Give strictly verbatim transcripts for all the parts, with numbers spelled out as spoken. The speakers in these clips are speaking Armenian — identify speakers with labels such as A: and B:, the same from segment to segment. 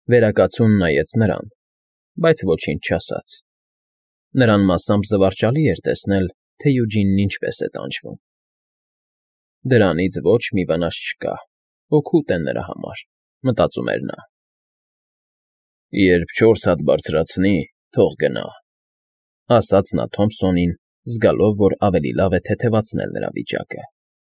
A: Վերակացուն նայեց նրան, բայց ոչինչ չասաց. նրան մասամբ զվարճալի էր տեսնել, թե Յուջինն ինչպես է տանջվում։ Դրանից ոչ մի վնաս չկա, օգուտ է նրա համար, մտածում էր նա։ Երբ չորս հատ բարձրացնի, թող գնա, ասաց նա Թոմփսոնին, զգալով, որ ավելի լավ է թեթևացնել նրա վիճակը։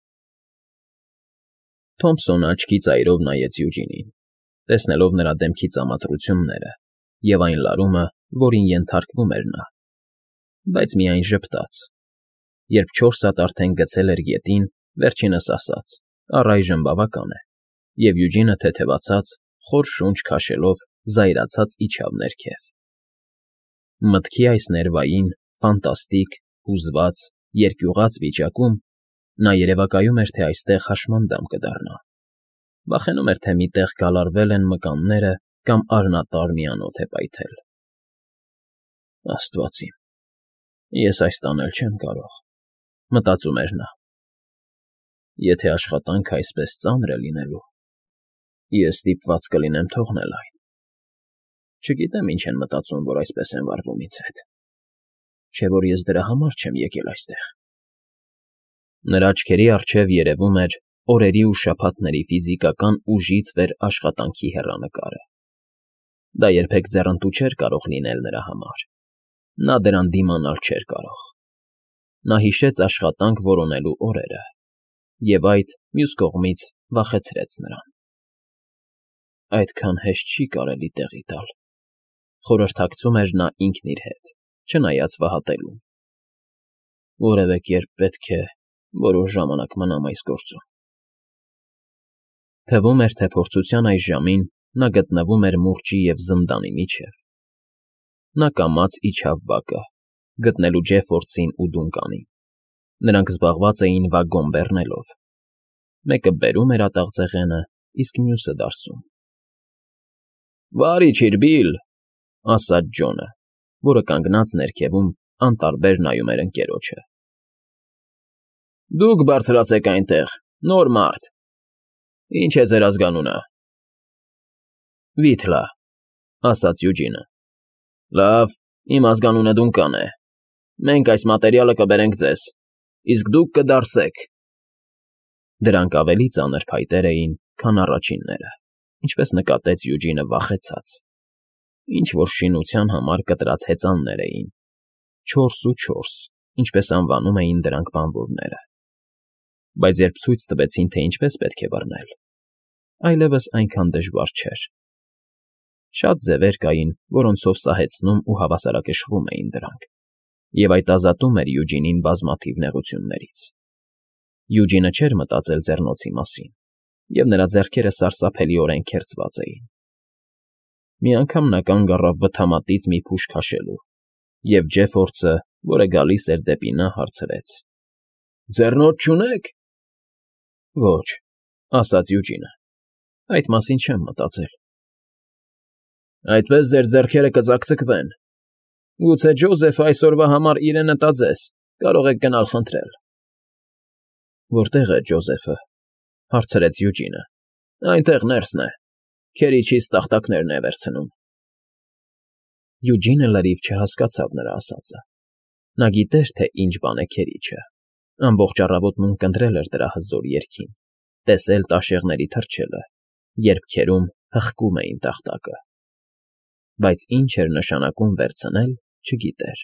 A: Թոմփսոնը աչքի ծայրով նայեց Յուջինին, տեսնելով նրա դեմքի ծամածրությունները և այն լարումը, որին ենթարկվում էր նա, բայց միայն ժպտաց։ Երբ չորս հատ արդեն գցել էր գետին, վերջինս ասաց. առայժմ բավական է, և Յուջինը թեթևացած, խոր շունչ քաշելով, զայրացած իջավ ներքև։ Մտքի այս ներվային, ֆանտաստիկ, հուզված, երկյուղած վիճակում նա երևակայում էր, թե այստեղ հաշմանդամ կդառնա, վախենում էր, թե մի տեղ գալարվել են մկանները կամ արյունատար մի անոթ է պայթել։ Աստված իմ, ես այս տանել չեմ կարող, մտածում էր նա։ Եթե աշխատանքը այսպես ծանր է լինելու, ես ստիպված կլինեմ թողնել այն։ Չգիտեմ ինչ են մտածում, որ այսպես են վարվում ինձ հետ, չէ՞ որ ես դրա համար չեմ եկել այստեղ։ Նրա աչքերի առջև երևում էր օրերի ու շաբաթների ֆիզիկական ուժից վեր աշխատանքի հեռանկարը։ Դա երբեք ձեռնտու չէր կարող լինել նրա համար։ Նա դրան դիմանալ չէր կարող։ Նա հիշեց աշխատանք որոնելու օրերը, և այդ, մյուս կողմից, վախեցրեց նրան։ Այդքան հեշտ չի կարելի տեղի տալ, խորհրդակցում էր նա ինքն իր հետ, չնայած վհատելուն։ Որևէ կերպ պետք է որոշ ժամանակ մնամ այս գործում։ Թվում էր, թե փորձության այս ժամին նա գտնվում էր մուրճի և զնդանի միջև։ Նա կամաց իջավ բակը, գտնելու Ջեֆորդսին ու Դունկանին։ Նրանք զբաղված էին վագոն բեռնելով։ Մեկը բերում էր ատաղձեղենը, իսկ մյուսը դարսում։ Վարի չէիր, Բիլլ, ասաց Ջոնը, որը կանգնած ներքևում անտարբեր նայում էր ընկերոջը։ Դուք բարձրացեք այնտեղ, նոր մարդ։ Ինչ է ձեր ազգանունը։ Վիթլա, ասաց Յուջինը։ Լավ, իմ ազգանունը Դունկան է։ Մենք այս մատերիալը կբերենք ձեզ, իսկ դուք կդարսեք։ Դրանք ավելի ծանր փայտեր էին, քան առաջինները, ինչպես նկատեց Յուջինը վախեցած։ Ինչ֊որ շինության համար կտրած հեծաններ էին, չորս ու չորս, ինչպես անվանում էին դրանք բանվորները։ Բայց երբ ցույց տվեցին, թե ինչպես պետք է բռնել, այլևս այնքան դժվար չէր։ Շատ ձևեր կային, որոնցով սահեցնում ու հավասարակշռում էին դրանք, և այդ ազատում էր Յուջինին բազմաթիվ նեղություններից։ Յուջինը չէր մտածել ձեռնոցի մասին, և նրա ձեռքերը սարսափելիորեն քերծված էին։ Մի անգամ նա կանգ առավ բթամատից մի փուշ քաշելու, և Ջեֆորդսը, որը գալիս էր դեպի նա, հարցրեց. Ձեռնոց չունե՞ք։ Ոչ, ասաց Յուջինը, այդ մասին չեմ մտածել։ Այդպես ձեր ձեռքերը կծակծկվեն։ Գուցե Ջոզեֆը այսօրվա համար իրենը տա ձեզ, կարող եք գնալ խնդրել։ Որտե՞ղ է Ջոզեֆը, հարցրեց Յուջինը։ Այնտեղ ներսն է, քերիչից տախտակներն է վերցնում։ Յուջինը լրիվ չհասկացավ նրա ասածը։ Նա գիտեր, թե ինչ բան է քերիչը, ամբողջ առավոտ մունք ընտրել էր դրա հզոր երգին, տեսել տաշեղների թռչելը, երբ քերում հղկում էին տախտակը։ Բայց ինչ էր նշանակում վերցնել, չգիտեր։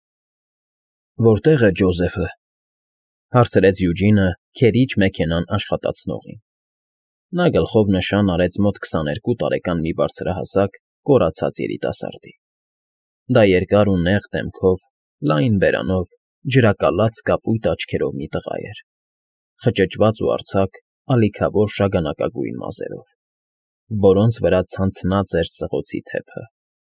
A: Որտե՞ղ է Ջոզեֆը, հարցրեց Յուջինը քերիչ մեքենան աշխատացնողին։ Նա գլխով նշան արեց մոտ քսաներկու տարեկան մի բարձրահասակ, կորացած երիտասարդի։ Դա երկար ու նեղ դեմքով, լայն բերանով, ջրակալած կապույտ աչքերով մի տղա էր, խճճված ու արձակ, ալիքավոր շագանակագույն մազերով, որոնց վրա ցանցած էր սղոցի թեփը։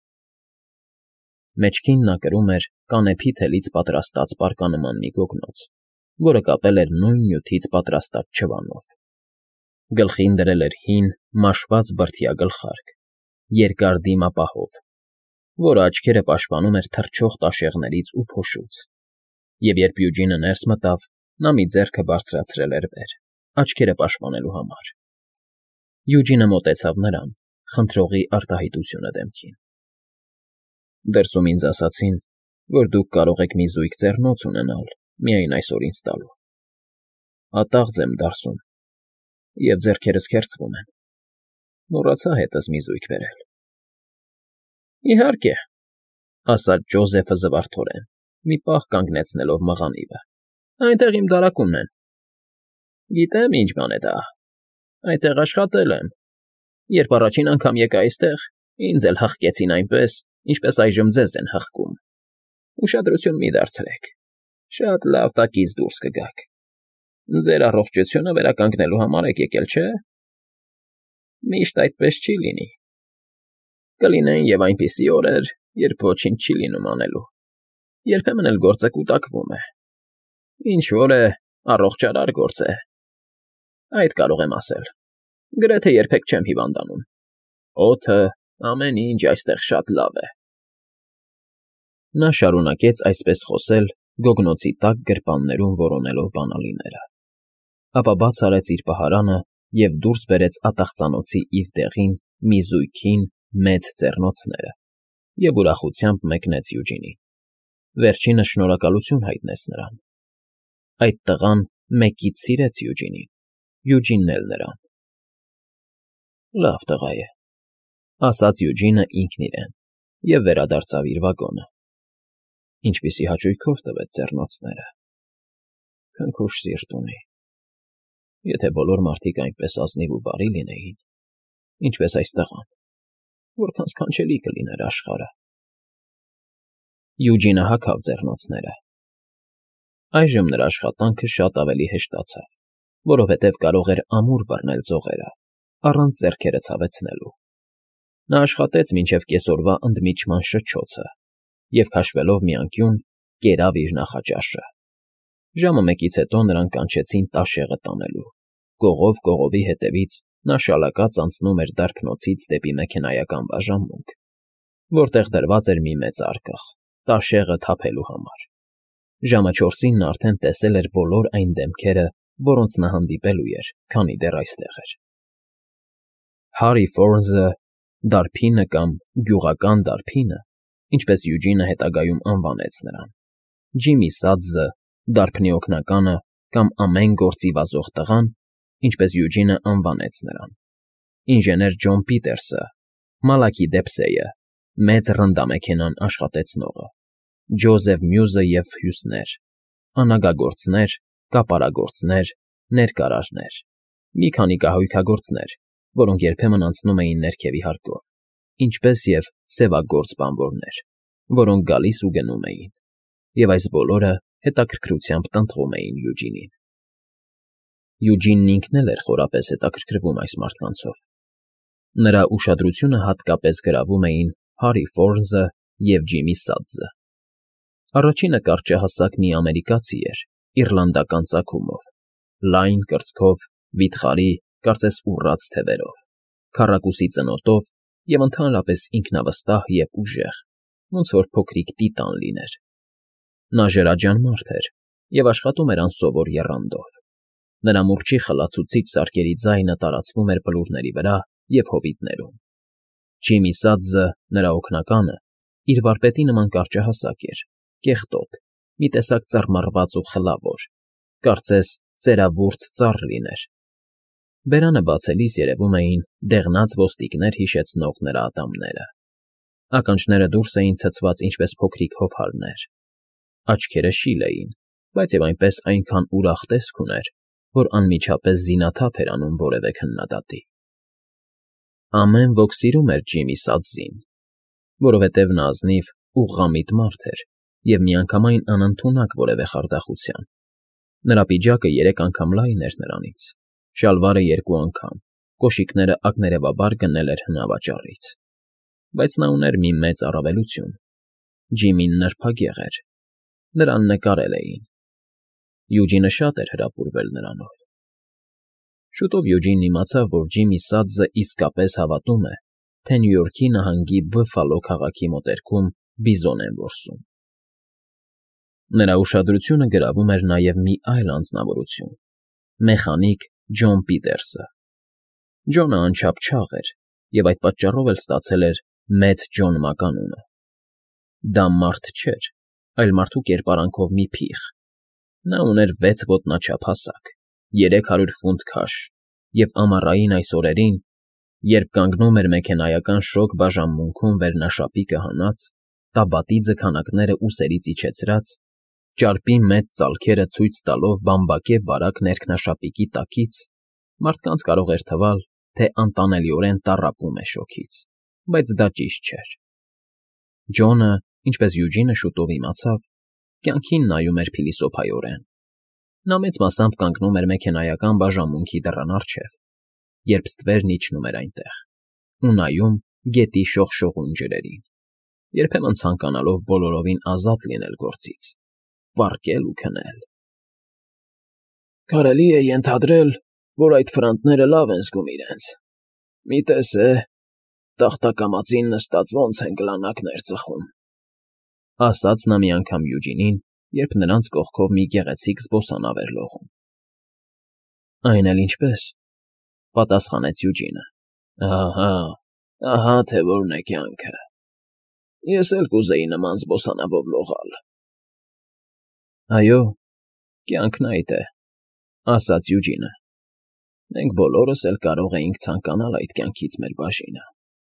A: Մեջքին նա կրում էր կանեփի թելից պատրաստած պարկանման մի գոգնոց, որը կապել էր նույն նյութից պատրաստած չվանով։ Գլխին դրել էր հին, մաշված բրդյա գլխարկ, երկար դիմապահով, որը աչքերը պաշտպանում էր թռչող տաշեղներից ու փոշուց, և երբ Յուջինը ներս մտավ, նա մի ձեռքը բարձրացրել էր վեր, աչքերը պաշտպանելու համար։ Յուջինը մոտեցավ նրան, խնդրողի արտահայտությունը դեմքին։ Դրսում ինձ ասացին, որ դուք կարող եք մի զույգ ձեռնոց ունենալ միայն այսօր ինձ տալու։ Ատաղձ եմ դարսում, և ձեռքերս քերծվում են, մոռացա հետս մի զույգ բերել։ Իհարկե, ասաց Ջոզեֆը զվարթորեն, մի պահ կանգնեցնելով մղանիվը, այնտեղ իմ դարակումն են։ Գիտեմ ինչ բան է դա, այնտեղ աշխատել եմ, երբ առաջին անգամ եկա այստեղ, ինձ էլ հղկեցին այնպես, ինչպես այժմ ձեզ են հղկում։ Ուշադրություն մի դարձրեք, շատ լավ տակից դուրս կգաք։ Ձեր առողջությունը վերականգնելու համար եք եկել, չէ՞։ Միշտ այդպես չի լինի։ Կլինեն և այնպիսի օրեր, երբ ոչինչ չի լինում անելու, երբեմն էլ գործը կուտակվում է։ Ինչ֊որ է, առողջարար գործ է։ Այդ կարող եմ ասել, գրեթե երբեք չեմ հիվանդանում։ Օդը, ամեն ինչ այստեղ շատ լավ է։ Նա շարունակեց այսպես խոսել, գոգնոցի տակ գրպաններում որոնելով բանալիները, ապա բաց արեց իր պահարանը և դուրս բերեց ատաղծանոցի իր տեղին մի զույգ հին, մեծ ձեռնոցները և ուրախությամբ մեկնեց Յուջինին։ Վերջինս շնորհակալություն հայտնեց նրան։ Այդ տղան մեկից սիրեց Յուջինին, Յուջինն էլ նրան։ Լավ տղա է, ասաց Յուջինը ինքն իրեն և վերադարձավ իր վագոնը։ Ինչպիսի հաճույքով տվեց ձեռնոցները։ Քնքուշ սիրտ ունի։ Եթե բոլոր մարդիկ այնպես ազնիվ ու բարի լինեին, ինչպես այս տղան, որքան սքանչելի կլիներ աշխարհը։ Յուջինը հագավ ձեռնոցները։ Այժմ նրա աշխատանքը շատ ավելի հեշտացավ, որովհետև կարող էր ամուր բռնել ձողերը, առանց ձեռքերը ցավեցնելու։ Նա աշխատեց մինչև կեսօրվա ընդմիջման շչոցը և, քաշվելով մի անկյուն, կերավ իր նախաճաշը։ Ժամը մեկից հետո նրան կանչեցին տաշեղը տանելու։ Կողով֊կողովի հետևից նա շալակած անցնում էր դարբնոցից դեպի մեքենայական բաժանմունք, որտեղ դրված էր մի մեծ արկղ՝ տաշեղը թափելու համար։ Ժամը չորսին նա արդեն տեսել էր բոլոր այն դեմքերը, որոնց նա հանդիպելու էր, քանի դեռ այստեղ էր։ Հարի Ֆորնզը, դարբինը կամ գյուղական դարբինը, ինչպես Յուջինը հետագայում անվանեց նրան, Ջիմի Սադզը, դարբնի օգնականը կամ ամեն գործի վազող տղան, ինչպես Յուջինը անվանեց նրան, ինժեներ Ջոն Փիթերսը, Մալաքի Դեփսեյը, մեծ ռնդամեքենան աշխատեցնողը, Ջոզեֆ Մյուզը և մյուսներ, անագագործներ, կապարագործներ, ներկարարներ, մի քանի կահույքագործներ, որոնք երբեմն անցնում էին ներքևի հարկով, ինչպես և սևագործ բանվորներ, որոնք գալիս ու գնում էին, և այս բոլորը հետաքրքրությամբ տնտղում էին Յուջինին։ Յուջինն ինքն էլ էր խորապես հետաքրքրվում այս մարդկանցով։ Նրա ուշադրությունը հատկապես գրավում էին Հարի Ֆորնզը և Ջիմի Սադզը։ Առաջինը կարճահասակ մի ամերիկացի էր, իռլանդական ծագումով, լայն կրծքով, վիթխարի, կարծես ուռած թևերով, քառակուսի ծնոտով և ընդհանրապես ինքնավստահ և ուժեղ, ոնց որ փոքրիկ տիտան լիներ։ Նա ջրաջան մարդ էր և աշխատում էր անսովոր եռանդով։ Նրա մուրճի խլացուցիչ սարքերի ձայնը տարածվում էր բլուրների վրա և հովիտներում։ Ջիմի Սադզը, նրա օգնականը, իր վարպետի նման կարճահասակ էր, կեղտոտ, մի տեսակ ծռմռված ու խլավոր, կարծես ծերավուրց ծառ լիներ։ Բերանը բացելիս երևում էին դեղնած ոսტիկներ հիշեցնող նրա ատամները։ Ականջները դուրս էին ցցված ինչպես փոքրիկ հովհարներ։ Աչքերը շիլ էին, բայց և այնպես այնքան ուրախ տեսք ուներ, որ անմիջապես զինաթափ էր անում որևէ քննադատի։ Ամեն ոք սիրում էր Ջիմի Սադզին, որովհետև նա ազնիվ, ուղղամիտ մարդ էր և միանգամայն անընդունակ որևէ խարդախության։ Նրա պիջակը երեք անգամ լայն էր նրանից, շալվարը երկու անգամ, կոշիկները ակներևաբար գնել էր հնավաճառից։ Բայց նա ուներ մի մեծ առավելություն. Ջիմին նրբագեղ էր, նրան նկարել էին։ Յուջինը շատ էր հրապուրվել նրանով։ Շուտով Յուջինն իմացավ, որ Ջիմի Սադզը իսկապես հավատում է, թե Նյու Յորքի նահանգի Բըֆալո քաղաքի մոտերքում բիզոն են որսում։ Նրա ուշադրությունը գրավում էր նաև մի այլ անձնավորություն՝ մեխանիկ Ջոն Փիթերսը։ Ջոնը անչափ չաղ էր, և այդ պատճառով էլ ստացել էր Մեծ Ջոն մականունը։ Դա մարդ չէր, այլ մարդու կերպարանքով մի փիղ. նա ուներ վեց ոտնաչափ հասակ, երեք հարյուր ֆունտ քաշ և ամառային այս օրերին, երբ կանգնում էր մեքենայական շոգ բաժանմունքում վերնաշապիկը հանած, տաբատի ձգանակներն ուսերից իջեցրած, ճարպի մեծ ծալքերը ցույց տալով բամբակե բարակ ներքնաշապիկի տակից, մարդկանց կարող էր թվալ, թե անտանելիորեն տառապում է շոգից, բայց դա ճիշտ չէր։ Ջոնը, ինչպես Յուջինը շուտով իմացավ, կյանքին նայում էր փիլիսոփայորեն։ Նա մեծ մասամբ կանգնում էր մեքենայական բաժանմունքի դռան առջև, երբ ստվերն իջնում էր այնտեղ, ու նայում գետի շողշողուն ջրերին, երբեմն ցանկանալով բոլորովին ազատ լինել գործից, պառկել ու քնել։ «Կարելի է ենթադրել, որ այդ ֆրանտները լավ են զգում իրենց, մի տես է, տախտակամածին նստած ոնց են գլանակներ ծխում», ֊ ասաց նա մի անգամ Յուջինին, երբ նրանց կողքով մի գեղեցիկ զբոսանավ էր լողում։ «Այն էլ ինչպես,֊ պատասխանեց Յուջինը։ Ահա, ահա թե որն է կյանքը… Ես էլ կուզեի նման զբոսանավով լողալ»։ «Այո, կյանքն այդ է,֊ ասաց Յուջինը։ Մենք բոլորս էլ կարող էինք ցանկանալ այդ կյանքից մեր բաժինը»։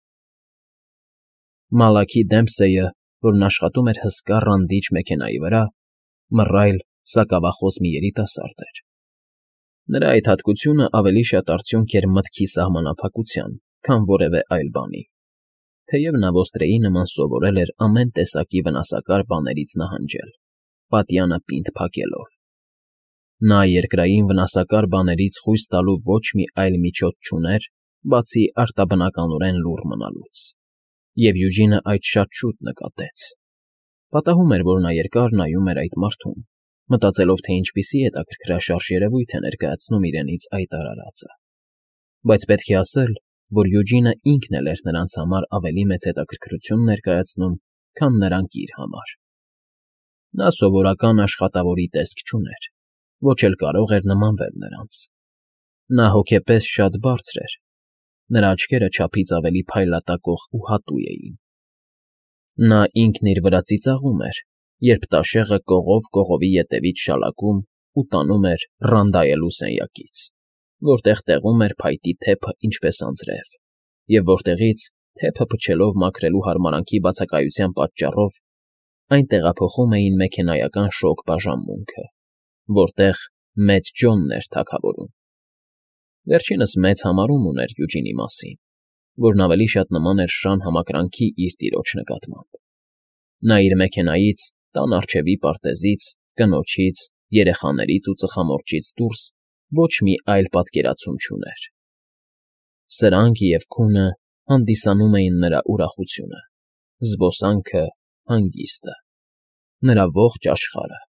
A: Մալաքի Դեմփսեյը, որն աշխատում էր հսկա ռանդիչ մեքենայի վրա, մռայլ, սակավախոս մի երիտասարդ էր։ Նրա այդ հատկությունը ավելի շատ արդյունք էր մտքի սահմանափակության, քան որևէ այլ բանի, թեև նա ոստրեի նման սովորել էր ամեն տեսակի վնասակար բաներից նահանջել, պատյանը պինդ փակելով։ Նա երկրային վնասակար բաներից խույս տալու ոչ մի այլ միջոց չուներ, բացի արտաբնականորեն լուռ մնալուց, և Յուջինը այդ շատ շուտ նկատեց։ Պատահում էր, որ նա երկար նայում էր այդ մարդուն, մտածելով, թե ինչպիսի հետաքրքրաշարժ երևույթ է ներկայացնում իրենից այդ արարածը, բայց պետք է ասել, որ Յուջինը ինքն էլ էր նրանց համար ավելի մեծ հետաքրքրություն ներկայացնում, քան նրանք իր համար։ Նա սովորական աշխատավորի տեսք չուներ, ոչ էլ կարող էր նմանվել նրանց։ Նա հոգեպես շատ բարձր էր, նրա աչքերը չափից ավելի փայլատակող ու հատուկ էին։ Նա ինքն իր վրա ծիծաղում էր, երբ տաշեղը կողով֊կողովի ետևից շալակում ու տանում էր ռանդայելու սենյակից, որտեղ տեղում էր փայտի թեփը ինչպես անձրև, և որտեղից, թեփը փչելով մաքրելու հարմարանքի բացակայության պատճառով, այն տեղափոխում էին մեքենայական շոգ բաժանմունքը, որտեղ Մեծ Ջոնն էր թագավորում։ Վերջինս մեծ համարում ուներ Յուջինի մասին, որն ավելի շատ նման էր շան համակրանքի իր տիրոջ նկատմամբ։ Նա իր մեքենայից, տան առջևի պարտեզից, կնոջից, երեխաներից ու ծխամորճից դուրս ոչ մի այլ պատկերացում չուներ։ Սրանք և քունը հանդիսանում էին նրա ուրախությունը, զբոսանքը, հանգիստը, նրա ողջ աշխարհը։